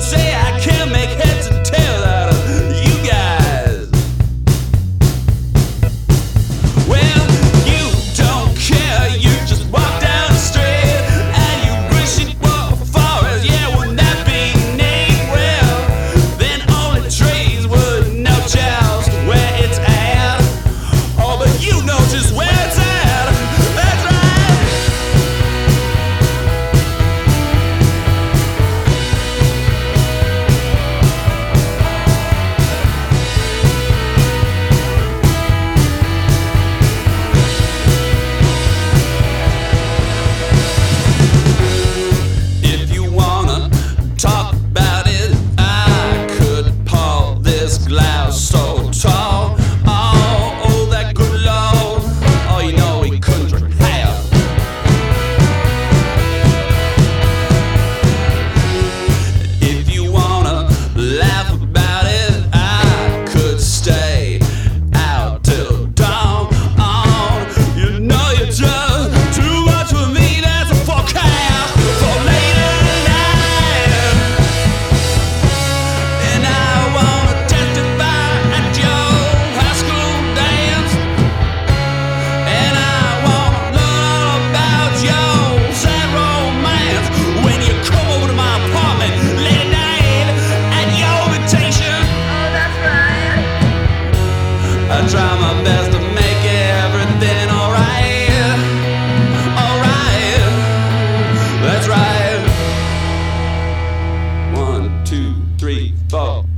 say I can't make heads and tails out of you guys. Well, you don't care, you just walk down the street and you wish it were a forest. Yeah, wouldn't that be neat? Well, then only trees would know just where it's at. Oh, but you know just where it's at. That's right. If you wanna talk about it, I could pull this glass so tall. Oh, that good Lord. Oh, you know he couldn't drink half. If you wanna laugh about it, I could stay out till dawn. Oh, you know you're just too much for me. That's a forecast for later tonight. And I wanna testify at your high school dance. And I wanna learn all about your sad romance when you come over to my apartment late at night at your invitation. Oh, that's right. I try my best to make everything alright. Alright. That's right. 1, 2, 3, 4.